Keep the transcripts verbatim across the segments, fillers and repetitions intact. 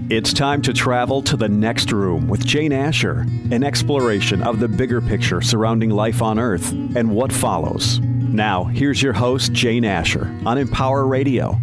It's time to travel to the next room with Jane Asher, an exploration of the bigger picture surrounding life on Earth and what follows. Now, here's your host, Jane Asher, on Empower Radio.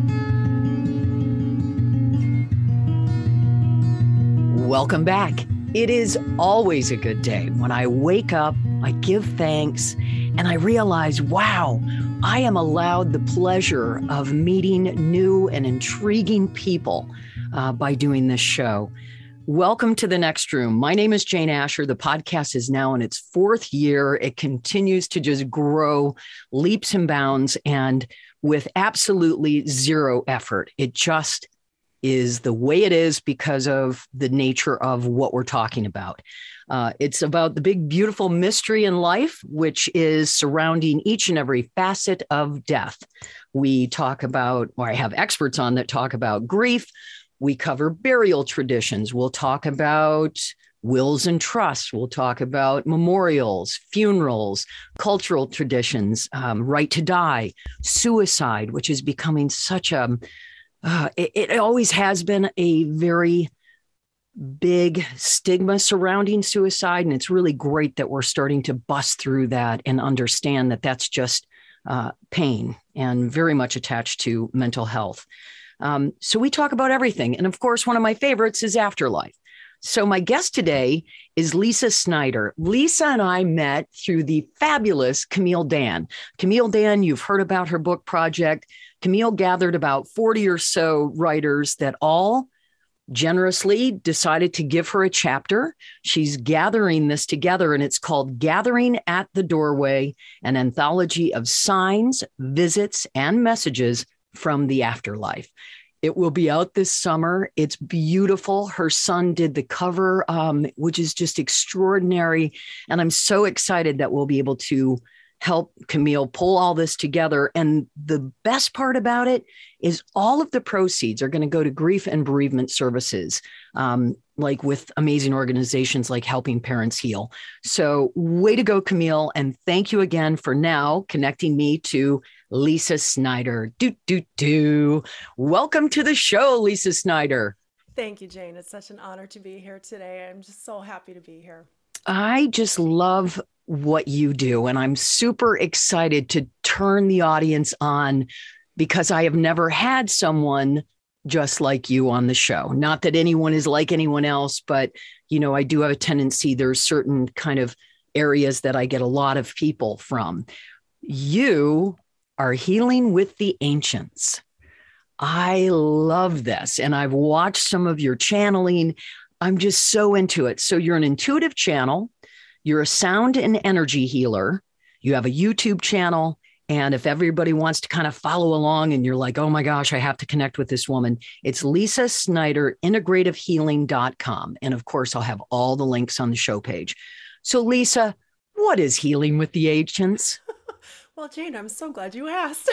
Welcome back. It is always a good day when I wake up, I give thanks, and I realize, wow, I am allowed the pleasure of meeting new and intriguing people uh, by doing this show. Welcome to the next room. My name is Jane Asher. The podcast is now in its fourth year. It continues to just grow leaps and bounds and with absolutely zero effort. It just is the way it is because of the nature of what we're talking about. Uh, it's about the big, beautiful mystery in life, which is surrounding each and every facet of death. We talk about, or I have experts on that talk about grief. We cover burial traditions. We'll talk about wills and trusts. We'll talk about memorials, funerals, cultural traditions, um, right to die, suicide, which is becoming such a, uh, it, it always has been a very big stigma surrounding suicide. And it's really great that we're starting to bust through that and understand that that's just uh, pain and very much attached to mental health. Um, so we talk about everything. And of course, one of my favorites is afterlife. So my guest today is Lisa Snyder. Lisa and I met through the fabulous Camille Dan. Camille Dan, you've heard about her book project. Camille gathered about forty or so writers that all generously decided to give her a chapter. She's gathering this together, and it's called Gathering at the Doorway, an anthology of signs, visits, and messages from the afterlife. It will be out this summer. It's beautiful. Her son did the cover, um, which is just extraordinary. And I'm so excited that we'll be able to help Camille pull all this together. And the best part about it is all of the proceeds are going to go to grief and bereavement services, um, like with amazing organizations like Helping Parents Heal. So way to go, Camille. And thank you again for now connecting me to Lisa Snyder. Do, do, do. Welcome to the show, Lisa Snyder. Thank you, Jane. It's such an honor to be here today. I'm just so happy to be here. I just love what you do. And I'm super excited to turn the audience on because I have never had someone just like you on the show. Not that anyone is like anyone else, but, you know, I do have a tendency. There's certain kind of areas that I get a lot of people from. You are healing with the ancients. I love this. And I've watched some of your channeling. I'm just so into it. So you're an intuitive channel. You're a sound and energy healer. You have a YouTube channel. And if everybody wants to kind of follow along and you're like, oh my gosh, I have to connect with this woman, it's Lisa Snyder, integrative healing dot com. And of course, I'll have all the links on the show page. So Lisa, what is healing with the ancients? Well, Jane, I'm so glad you asked.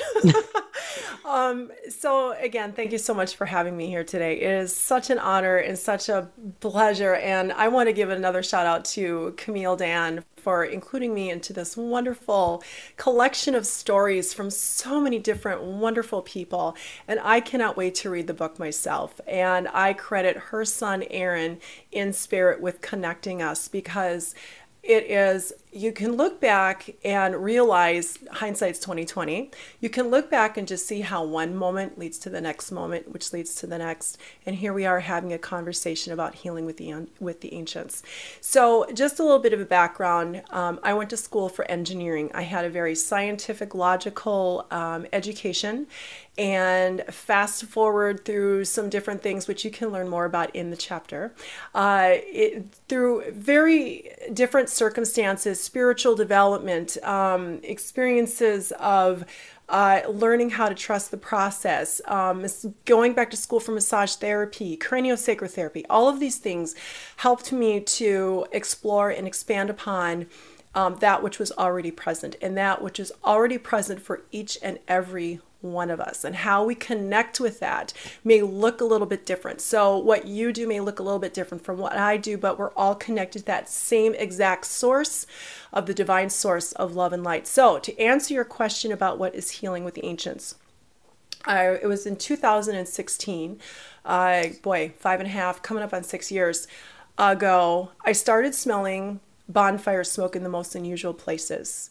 um, so again, thank you so much for having me here today. It is such an honor and such a pleasure. And I want to give another shout out to Camille Dan for including me into this wonderful collection of stories from so many different wonderful people. And I cannot wait to read the book myself. And I credit her son, Aaron, in spirit with connecting us because it is, you can look back and realize hindsight's twenty twenty. You can look back and just see how one moment leads to the next moment, which leads to the next. And here we are having a conversation about healing with the with the ancients. So just a little bit of a background. Um, I went to school for engineering. I had a very scientific, logical um, education. And fast forward through some different things, which you can learn more about in the chapter, uh, it, through very different circumstances, spiritual development, um, experiences of uh, learning how to trust the process, um, going back to school for massage therapy, craniosacral therapy, all of these things helped me to explore and expand upon um, that which was already present and that which is already present for each and every one of us, and how we connect with that may look a little bit different. So what you do may look a little bit different from what I do, but we're all connected to that same exact source of the divine source of love and light. So to answer your question about what is healing with the ancients, I, it was in two thousand sixteen, uh, boy, five and a half, coming up on six years ago, I started smelling bonfire smoke in the most unusual places.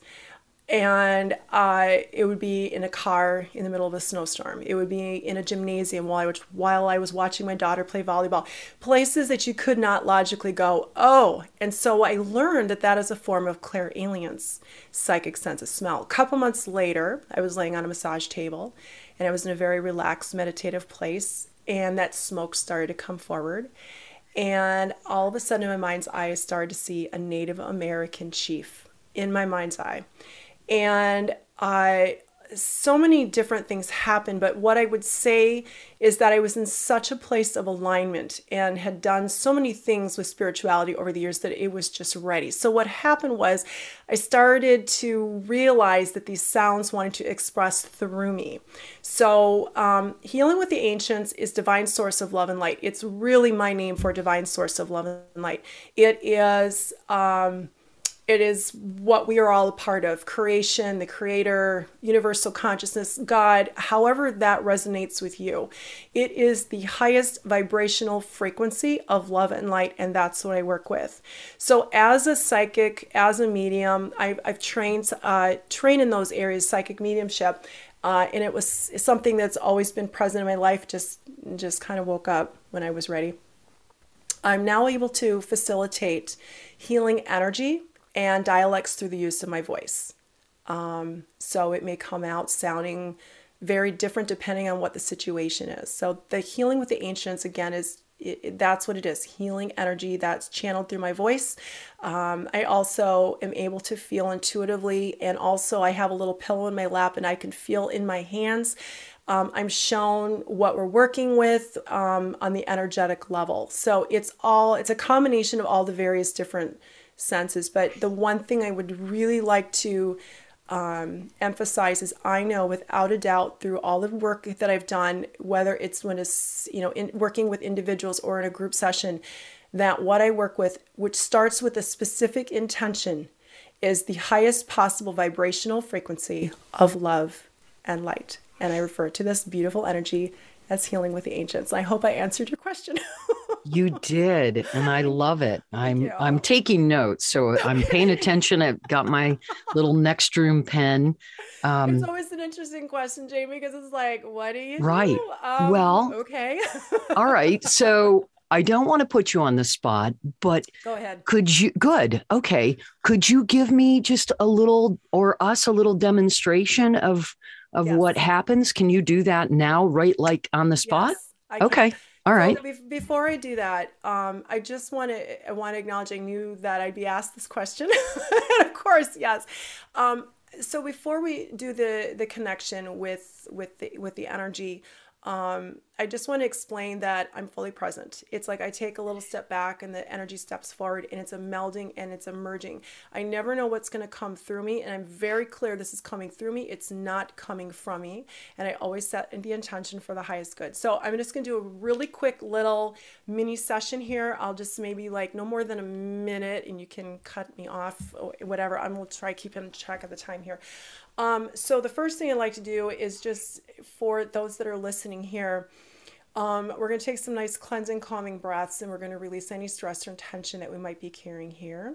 And uh, it would be in a car in the middle of a snowstorm. It would be in a gymnasium while I, was, while I was watching my daughter play volleyball. Places that you could not logically go, oh. And so I learned that that is a form of clairalience, psychic sense of smell. A couple months later, I was laying on a massage table, and I was in a very relaxed, meditative place, and that smoke started to come forward. And all of a sudden in my mind's eye, I started to see a Native American chief in my mind's eye. And I, so many different things happened, but what I would say is that I was in such a place of alignment and had done so many things with spirituality over the years that it was just ready. So what happened was I started to realize that these sounds wanted to express through me. So um, Healing with the Ancients is Divine Source of Love and Light. It's really my name for Divine Source of Love and Light. It is... Um, It is what we are all a part of, creation, the creator, universal consciousness, God, however that resonates with you. It is the highest vibrational frequency of love and light, and that's what I work with. So as a psychic, as a medium, I've, I've trained, uh, trained in those areas, psychic mediumship, uh, and it was something that's always been present in my life, just, just kind of woke up when I was ready. I'm now able to facilitate healing energy and dialects through the use of my voice. Um, so it may come out sounding very different depending on what the situation is. So the Healing with the Ancients, again, is it, it, that's what it is, healing energy that's channeled through my voice. Um, I also am able to feel intuitively, and also I have a little pillow in my lap and I can feel in my hands. Um, I'm shown what we're working with um, on the energetic level. So it's all, it's a combination of all the various different senses. But the one thing I would really like to um, emphasize is I know without a doubt through all the work that I've done, whether it's when it's, you know, in working with individuals or in a group session, that what I work with, which starts with a specific intention, is the highest possible vibrational frequency of love and light. And I refer to this beautiful energy as Healing with the Ancients. I hope I answered your question. You did, and I love it. I'm you. I'm taking notes, so I'm paying attention. I've got my little next room pen. Um, it's always an interesting question, Jamie, because it's like, what do you right. do? Um, well, okay. All right. So I don't want to put you on the spot, but go ahead. Could you? Good. Okay. Could you give me just a little, or us a little demonstration of of yes. what happens? Can you do that now, right, like on the spot? Yes, I can. Okay. All right. So before I do that, um, I just want to I want to acknowledge I knew that I'd be asked this question. And of course, yes. Um, so before we do the the connection with with the with the energy, um, I just want to explain that I'm fully present. It's like I take a little step back and the energy steps forward, and it's a melding and it's a merging. I never know what's going to come through me, and I'm very clear this is coming through me. It's not coming from me, and I always set the intention for the highest good. So I'm just going to do a really quick little mini session here. I'll just maybe like no more than a minute, and you can cut me off or whatever. I'm going to try keeping track of the time here. Um, so the first thing I'd like to do is just for those that are listening here, um, we're going to take some nice cleansing, calming breaths, and we're going to release any stress or tension that we might be carrying here.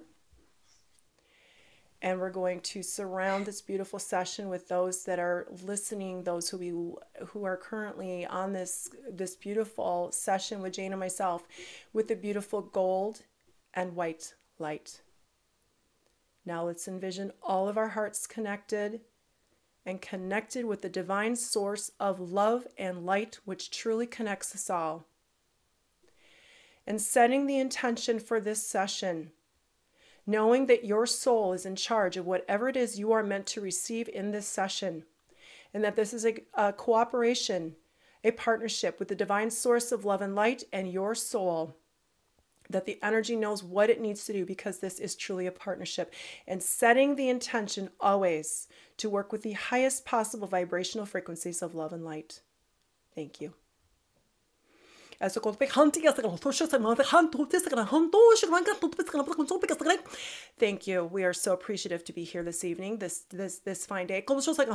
And we're going to surround this beautiful session with those that are listening, those who we who are currently on this this beautiful session with Jane and myself, with the beautiful gold and white light. Now let's envision all of our hearts connected and connected with the divine source of love and light, which truly connects us all. And setting the intention for this session, knowing that your soul is in charge of whatever it is you are meant to receive in this session, and that this is a, a cooperation, a partnership with the divine source of love and light and your soul, that the energy knows what it needs to do, because this is truly a partnership. And setting the intention always to work with the highest possible vibrational frequencies of love and light. Thank you. Thank you. We are so appreciative to be here this evening, this this this fine day.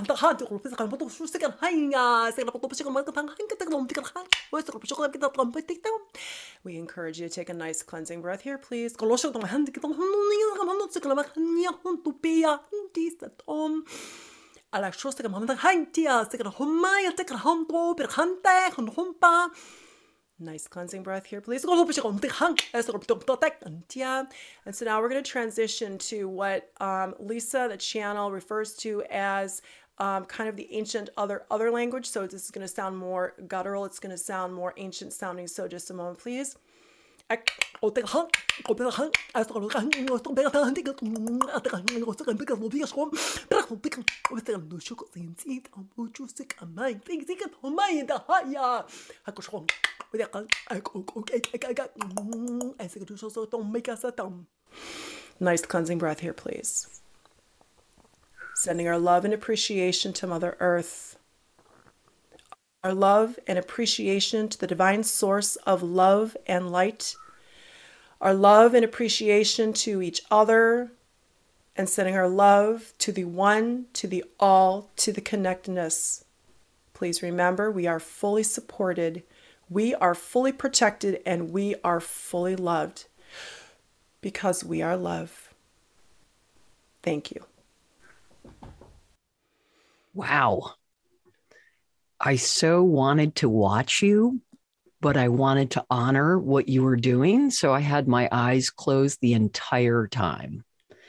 We encourage you to take a nice cleansing breath here, please. Nice cleansing breath here, please. And so now we're going to transition to what um, Lisa, the channel, refers to as um, kind of the ancient other other language. So this is going to sound more guttural. It's going to sound more ancient sounding. So just a moment, please. Nice cleansing breath here, please. Sending our love and appreciation to Mother Earth. Our love and appreciation to the divine source of love and light. Our love and appreciation to each other, and sending our love to the one, to the all, to the connectedness. Please remember, we are fully supported, we are fully protected, and we are fully loved because we are love. Thank you. Wow. I so wanted to watch you, but I wanted to honor what you were doing. So I had my eyes closed the entire time.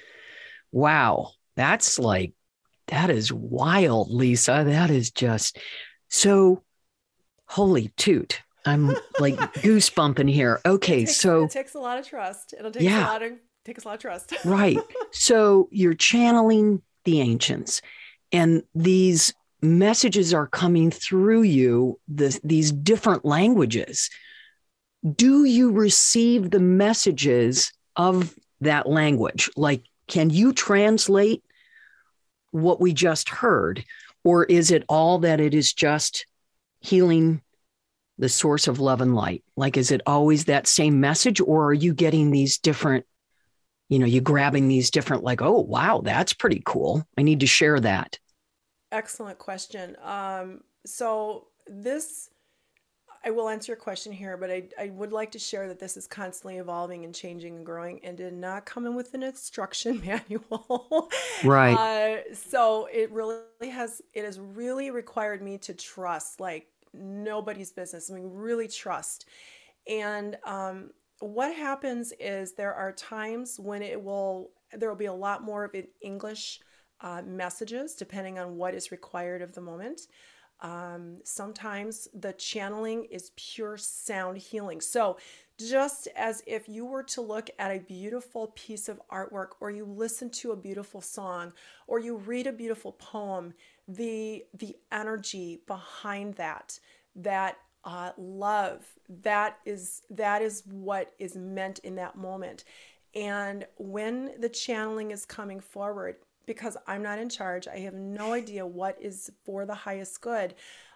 Wow. That's like, that is wild, Lisa. That is just so holy toot. I'm like goosebumping here. Okay. It takes, so it takes a lot of trust. It'll take yeah, a lot of, takes a lot of trust. Right. So you're channeling the ancients, and these messages are coming through you, this, these different languages. Do you receive the messages of that language? Like, can you translate what we just heard? Or is it all that it is just healing the source of love and light? Like, is it always that same message, or are you getting these different, you know, you grabbing these different, like, oh, wow, that's pretty cool. I need to share that. Excellent question. Um, so this, I will answer your question here, but I, I would like to share that this is constantly evolving and changing and growing, and did not come in with an instruction manual. Right. Uh, so it really has, it has really required me to trust, like nobody's business. I mean, really trust. And um, what happens is there are times when it will, there will be a lot more of it English Uh, messages, depending on what is required of the moment. Um, sometimes the channeling is pure sound healing. So just as if you were to look at a beautiful piece of artwork, or you listen to a beautiful song, or you read a beautiful poem, the the energy behind that, that uh, love, that is that is what is meant in that moment. And when the channeling is coming forward, because I'm not in charge, I have no idea what is for the highest good.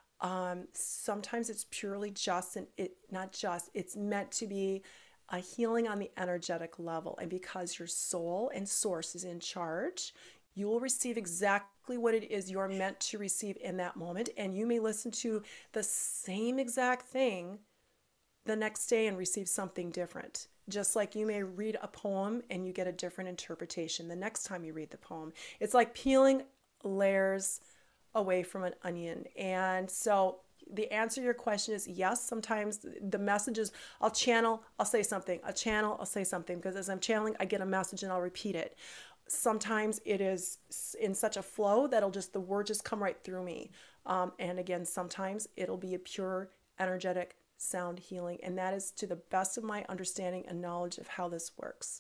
Um, sometimes it's purely just, and it not just, it's meant to be a healing on the energetic level. And because your soul and source is in charge, you will receive exactly what it is you're meant to receive in that moment. And you may listen to the same exact thing the next day and receive something different. Just like you may read a poem and you get a different interpretation the next time you read the poem. It's like peeling layers away from an onion. And so the answer to your question is yes. Sometimes the messages, I'll channel, I'll say something, I'll channel, I'll say something, because as I'm channeling, I get a message and I'll repeat it. Sometimes it is in such a flow that'll just, the word just come right through me. Um, and again, sometimes it'll be a pure energetic sound healing. And that is to the best of my understanding and knowledge of how this works.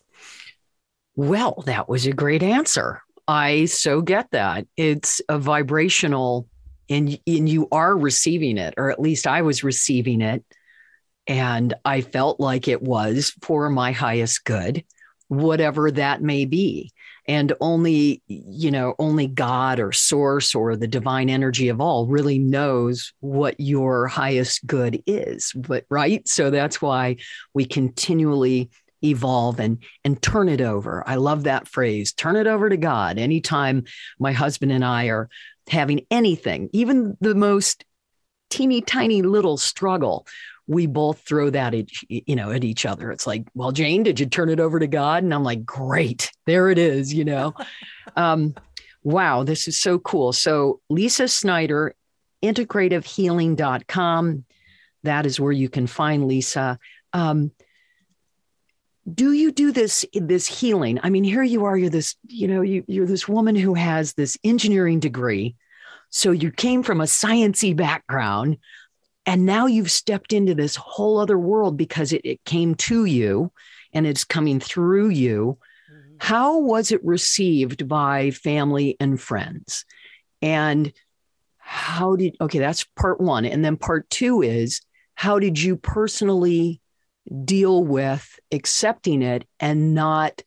Well, that was a great answer. I so get that. It's a vibrational, and, and you are receiving it, or at least I was receiving it. And I felt like it was for my highest good, whatever that may be. And only, you know, only God or source or the divine energy of all really knows what your highest good is. But right. So that's why we continually evolve and and turn it over. I love that phrase, turn it over to God. Anytime my husband and I are having anything, even the most teeny tiny little struggle, we both throw that at, you know, at each other. It's like, well, Jane, did you turn it over to God? And I'm like, great, there it is, you know. um, wow, this is so cool. So Lisa Snyder, integrative healing dot com. That is where you can find Lisa. Um, do you do this, this healing? I mean, here you are, you're this, you know, you, you're this woman who has this engineering degree. So you came from a sciencey background, and now you've stepped into this whole other world because it, it came to you and it's coming through you. Mm-hmm. How was it received by family and friends? And how did, okay, that's part one. And then part two is, how did you personally deal with accepting it and not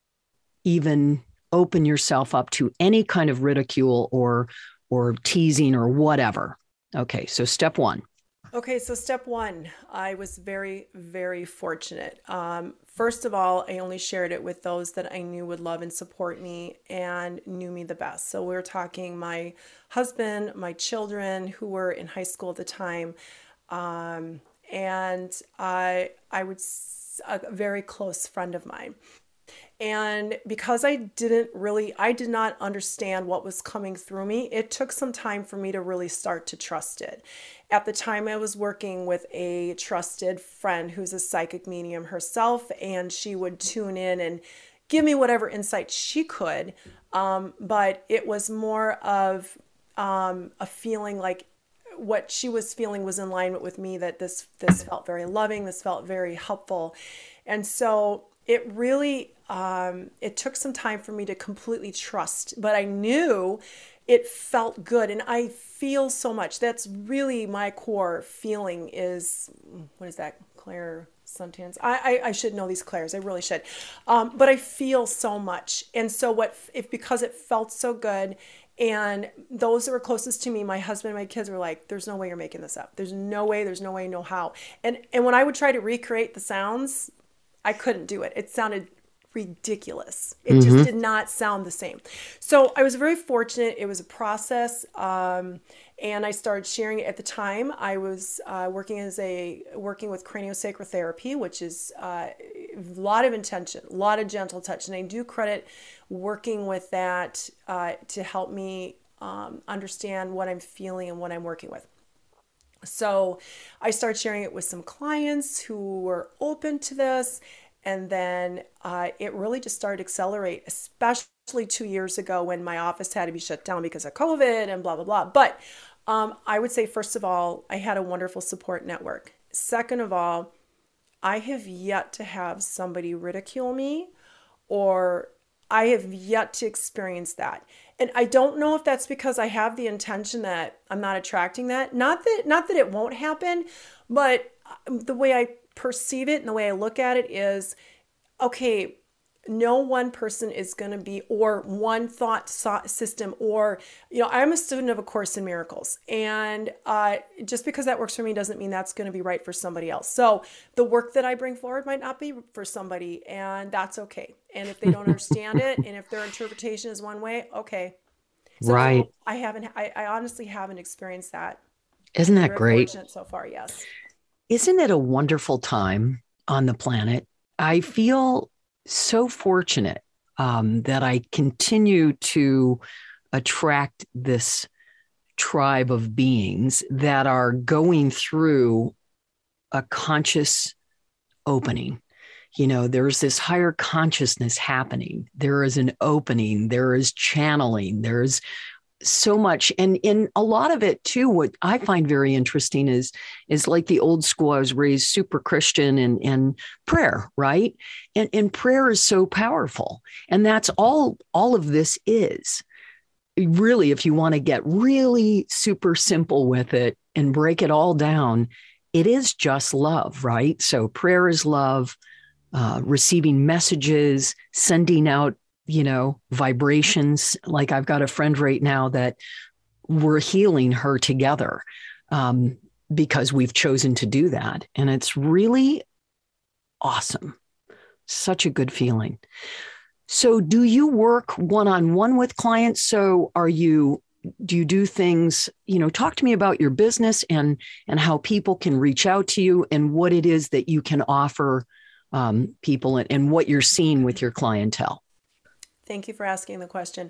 even open yourself up to any kind of ridicule or, or teasing or whatever? Okay, so step one. Okay, so step one, I was very, very fortunate. Um, first of all, I only shared it with those that I knew would love and support me and knew me the best. So we're talking my husband, my children who were in high school at the time, um, and I, I would, a very close friend of mine. And because I didn't really, I did not understand what was coming through me, it took some time for me to really start to trust it. At the time, I was working with a trusted friend who's a psychic medium herself, and she would tune in and give me whatever insight she could. Um, but it was more of um, a feeling like what she was feeling was in alignment with me, that this, this felt very loving, this felt very helpful. And so it really, um, it took some time for me to completely trust, but I knew it felt good. And I feel so much. That's really my core feeling is, what is that? Claire Sentence. I, I, I should know these Claires. I really should. Um, but I feel so much. And so what, if, because it felt so good, and those that were closest to me, my husband and my kids, were like, there's no way you're making this up. There's no way, there's no way, no how. And, and when I would try to recreate the sounds, I couldn't do it. It sounded ridiculous. It mm-hmm. just did not sound the same. So I was very fortunate. It was a process. Um, and I started sharing it at the time. I was uh, working as a, working with craniosacral therapy, which is uh, a lot of intention, a lot of gentle touch. And I do credit working with that uh, to help me um, understand what I'm feeling and what I'm working with. So I started sharing it with some clients who were open to this. And then uh, it really just started to accelerate, especially two years ago when my office had to be shut down because of COVID and blah, blah, blah. But um, I would say, first of all, I had a wonderful support network. Second of all, I have yet to have somebody ridicule me, or I have yet to experience that. And I don't know if that's because I have the intention that I'm not attracting that. Not that, not that it won't happen, but the way I perceive it and the way I look at it is, okay, no one person is going to be, or one thought system, or, you know, I'm a student of A Course in Miracles. And uh, just because that works for me doesn't mean that's going to be right for somebody else. So the work that I bring forward might not be for somebody, and that's okay. And if they don't understand it, and if their interpretation is one way, okay. So right. I haven't, I, I honestly haven't experienced that. Isn't that great? So far, yes. Isn't it a wonderful time on the planet? I feel so fortunate um, that I continue to attract this tribe of beings that are going through a conscious opening. You know, there's this higher consciousness happening. There is an opening. There is channeling. There's so much. And in a lot of it too, what I find very interesting is, is like the old school, I was raised super Christian, and, and prayer, right? And, and prayer is so powerful. And that's all, all of this is. Really, if you want to get really super simple with it and break it all down, it is just love, right? So prayer is love, uh, receiving messages, sending out you know, vibrations. Like I've got a friend right now that we're healing her together um, because we've chosen to do that. And it's really awesome. Such a good feeling. So do you work one-on-one with clients? So are you, do you do things, you know, talk to me about your business and, and how people can reach out to you and what it is that you can offer um, people and, and what you're seeing with your clientele. Thank you for asking the question.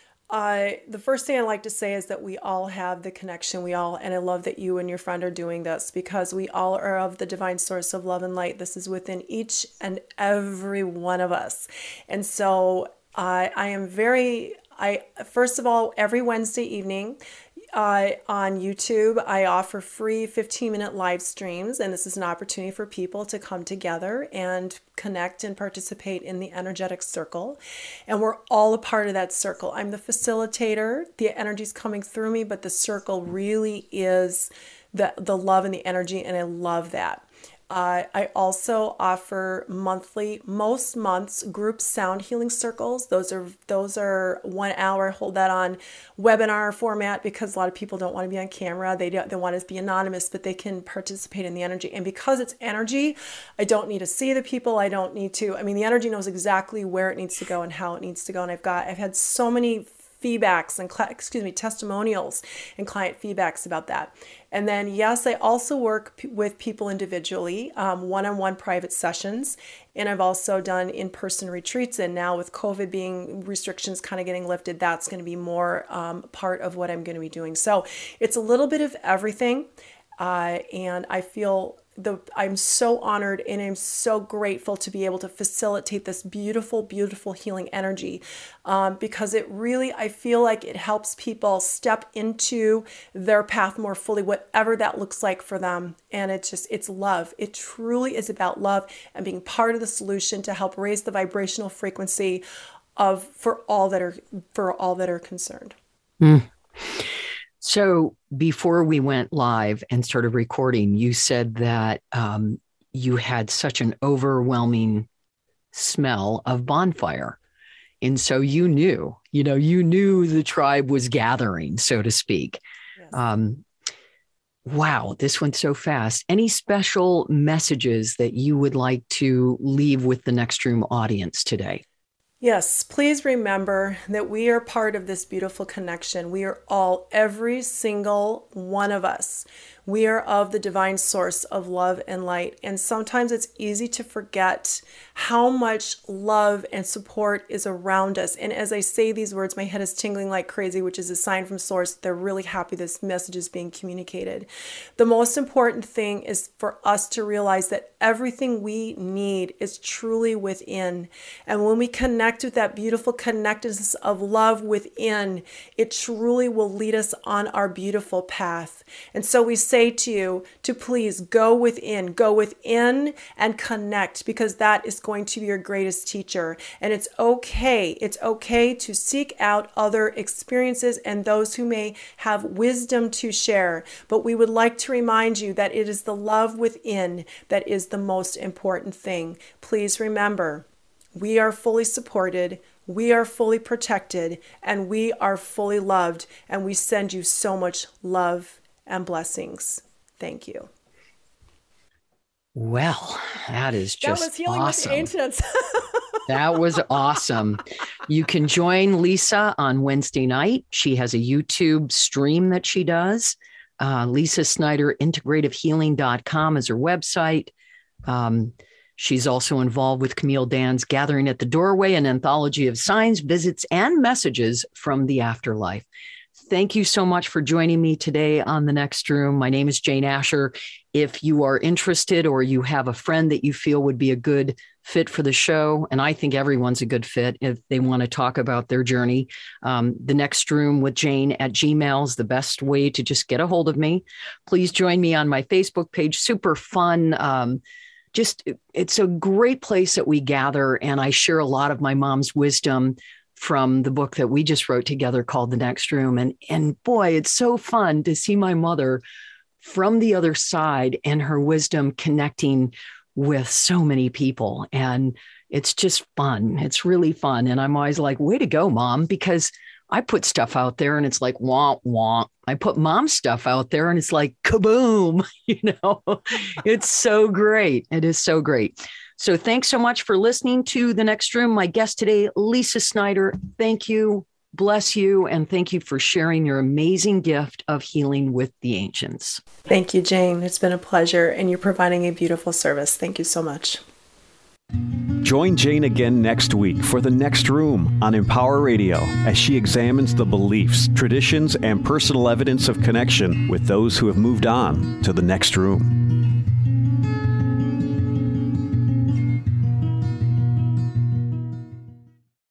Uh, the first thing I'd like to say is that we all have the connection. We all, and I love that you and your friend are doing this because we all are of the divine source of love and light. This is within each and every one of us. And so I, I am very, I, first of all, every Wednesday evening, Uh, on YouTube, I offer free fifteen minute live streams, and this is an opportunity for people to come together and connect and participate in the energetic circle. And we're all a part of that circle. I'm the facilitator. The energy's coming through me, but the circle really is the, the love and the energy, and I love that. Uh, I also offer monthly, most months, group sound healing circles. Those are those are one hour. Hold that on webinar format because a lot of people don't want to be on camera. They don't, they want to be anonymous, but they can participate in the energy. And because it's energy, I don't need to see the people. I don't need to. I mean, the energy knows exactly where it needs to go and how it needs to go. And I've got I've had so many feedbacks and excuse me testimonials and client feedbacks about that. And then yes, I also work p- with people individually, um, one-on-one private sessions, and I've also done in-person retreats. And now with COVID being restrictions kind of getting lifted, that's going to be more um, part of what I'm going to be doing. So it's a little bit of everything, uh, and I feel The, I'm so honored and I'm so grateful to be able to facilitate this beautiful, beautiful healing energy um, because it really, I feel like it helps people step into their path more fully, whatever that looks like for them. And it's just, it's love. It truly is about love and being part of the solution to help raise the vibrational frequency of for all that are for all that are concerned. Mm. So before we went live and started recording, you said that um, you had such an overwhelming smell of bonfire. And so you knew, you know, you knew the tribe was gathering, so to speak. Yes. Um, wow, this went so fast. Any special messages that you would like to leave with the Next Room audience today? Yes, please remember that we are part of this beautiful connection. We are all, every single one of us. We are of the divine source of love and light. And sometimes it's easy to forget how much love and support is around us. And as I say these words, my head is tingling like crazy, which is a sign from source. They're really happy this message is being communicated. The most important thing is for us to realize that everything we need is truly within. And when we connect with that beautiful connectedness of love within, it truly will lead us on our beautiful path. And so we say to you to please go within, go within and connect, because that is going to be your greatest teacher. And it's okay. It's okay to seek out other experiences and those who may have wisdom to share. But we would like to remind you that it is the love within that is the most important thing. Please remember, we are fully supported, we are fully protected, and we are fully loved. And we send you so much love and blessings. Thank you. Well, that is just that was healing awesome. With the ancients. That was awesome. You can join Lisa on Wednesday night. She has a YouTube stream that she does. Uh, Lisa Snyder, integrative healing dot com is her website. Um, she's also involved with Camille Dan's Gathering at the Doorway, an anthology of signs, visits, and messages from the afterlife. Thank you so much for joining me today on The Next Room. My name is Jane Asher. If you are interested or you have a friend that you feel would be a good fit for the show, and I think everyone's a good fit if they want to talk about their journey, um, The Next Room with Jane at Gmail is the best way to just get a hold of me. Please join me on my Facebook page. Super fun. Um, just, it's a great place that we gather, and I share a lot of my mom's wisdom from the book that we just wrote together called The Next Room. And, and boy, it's so fun to see my mother from the other side and her wisdom connecting with so many people. And it's just fun. It's really fun. And I'm always like, way to go, Mom, because I put stuff out there and it's like, womp, womp. I put Mom's stuff out there and it's like, kaboom. You know, it's so great. It is so great. So thanks so much for listening to The Next Room. My guest today, Lisa Snyder. Thank you. Bless you. And thank you for sharing your amazing gift of healing with the ancients. Thank you, Jane. It's been a pleasure. And you're providing a beautiful service. Thank you so much. Join Jane again next week for The Next Room on Empower Radio as she examines the beliefs, traditions, and personal evidence of connection with those who have moved on to the next room.